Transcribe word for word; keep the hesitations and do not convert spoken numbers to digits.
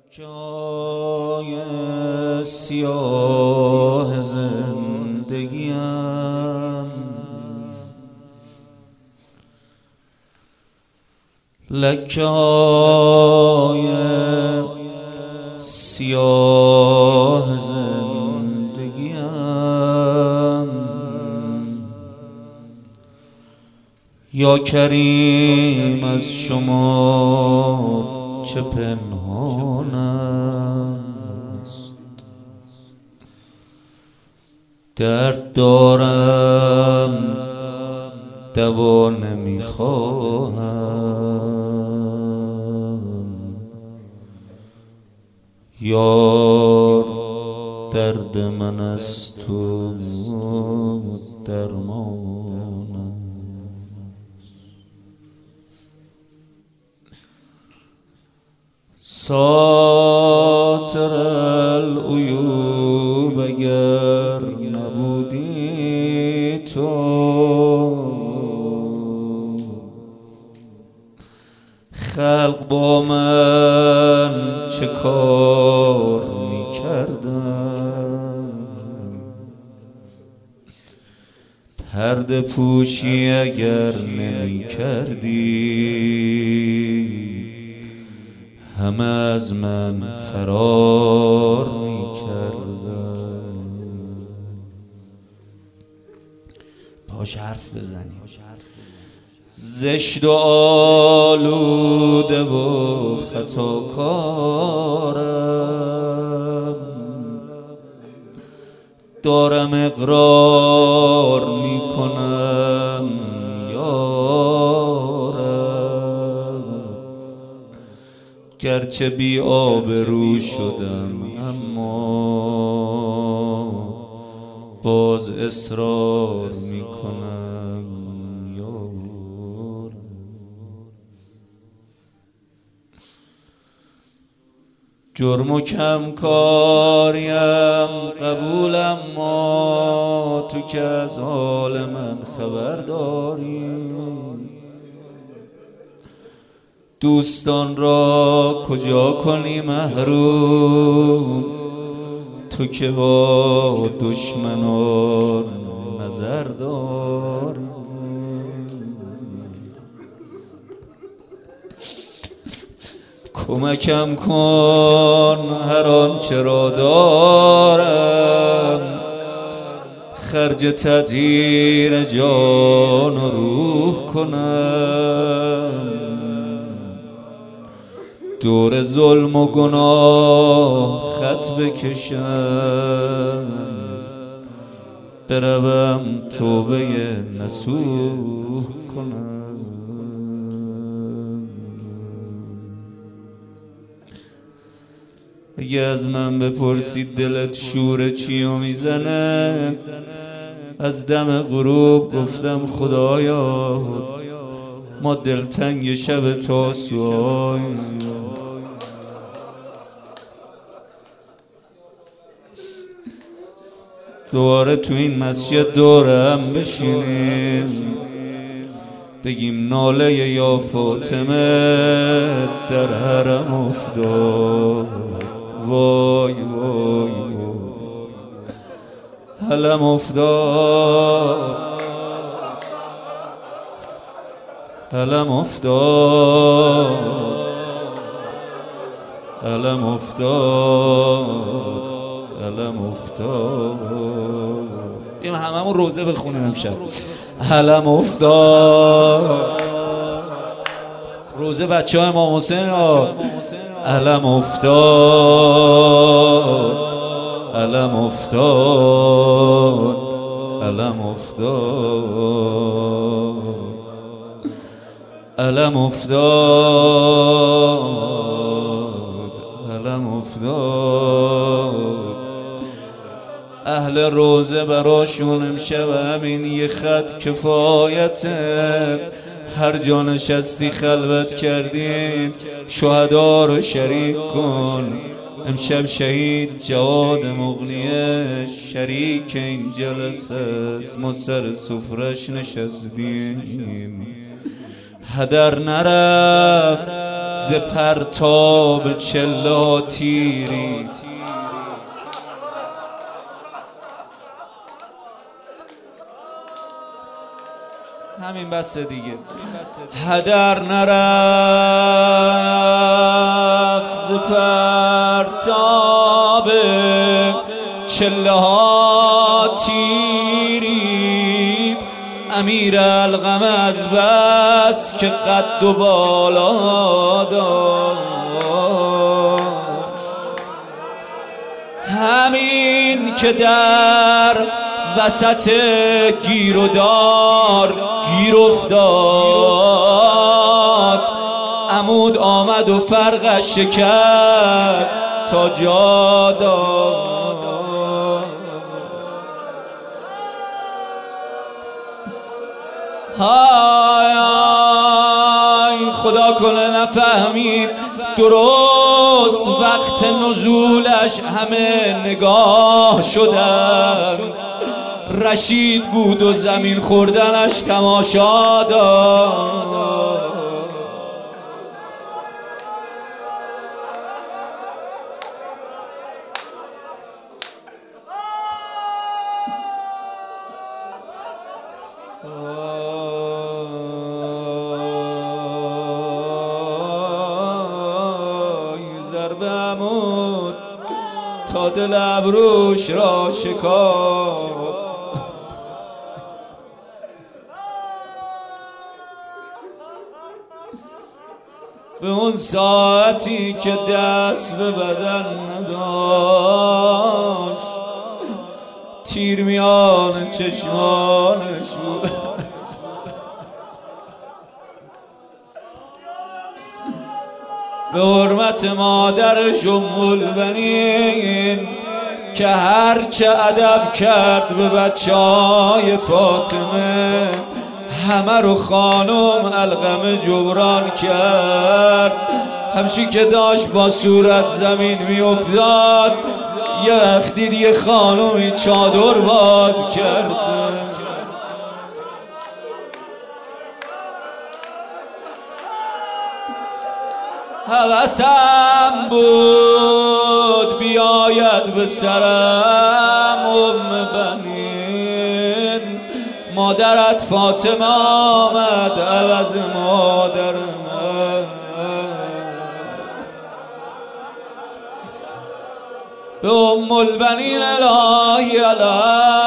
لکای سیاه زندگیم، لکای سیاه زندگیم، یا کریم از شما چه پنهان است. درد دارم دوا نمیخواهم، یار درد من از تو درمان است. ساتر العیوب اگر نبودی تو، خلق با من چه کار می‌کردن؟ پرده پوشی اگر نمی‌کردی، همه از من فرار می‌کردن. پاش حرف بزنی، زشت و آلوده و خطاکارم، دارم اقرار میکنم یارم، گرچه بی آبرو شدم اما باز اصرار میکنم یارم. جرم و کم کاریم قبولم، ما تو که از حال من خبر داری، دوستان را کجا کنی محروم، تو که با دشمنان نظر داری. کمکم کن هر آنچه را دارم، خرج تطهیر جان و روح کنم، دور ظلم و گناه خط بکشم، بروم توبه نصوح کنم. اگه از من بپرسید دلت شور چیو میزنه، از دم غروب گفتم خدایا ما دلتنگ شب تاسوعای. دوباره تو این مسجد دوره هم بشینیم، بگیم ناله یا فاطمه در حرم افتاد، وای وای حلم افتاد، حلم افتاد، حلم افتاد، حلم افتاد. بیم هممون روزه بخونیم امشب. حلم افتاد، روزه بچه های امام حسین ها. حلم افتاد، حلم افتاد، حلم افتاد، حلم افتاد، حلم افتاد. اهل روزه براشون امشب همین یه خط کفایته. هر جا نشستی خلوت کردین شهدا رو شریک کن. امشب شهید جواد مغنیه شریک این جلسه است، ما سر سفرش نشستیم. هدر نرفت ز پرتاب چلا تیری. همین بسه دیگه. هدر نرفت ز پرتاب چله ها تیری. امیر الغم از بس که قد و بالا داشت، همین که در وسط گیر و دار گیر افتاد، عمود آمد و فرقش شکست تا جا داد. های های خدا کنه نفهمیم درست وقت نزولش همه نگاه شدن. رشید بود و زمین خوردنش تماشا داد. ضربه عمود تا دل ابروش را شکافت. به اون ساعتی که دست به بدن نداشت، تیر میان چشمانش بود. به حرمت مادرش ام البنین که هرچه ادب کرد به بچه های فاطمه، همه رو خانم الغم جبران کرد. همچی که داشت با صورت زمین می افتاد، یه وقت دید یه خانومی چادر باز کرد. هوسم بود بیاید به سرم ام بنین، مادرت فاطمه آمد عوض مادر من. به ام البنین الهی الهی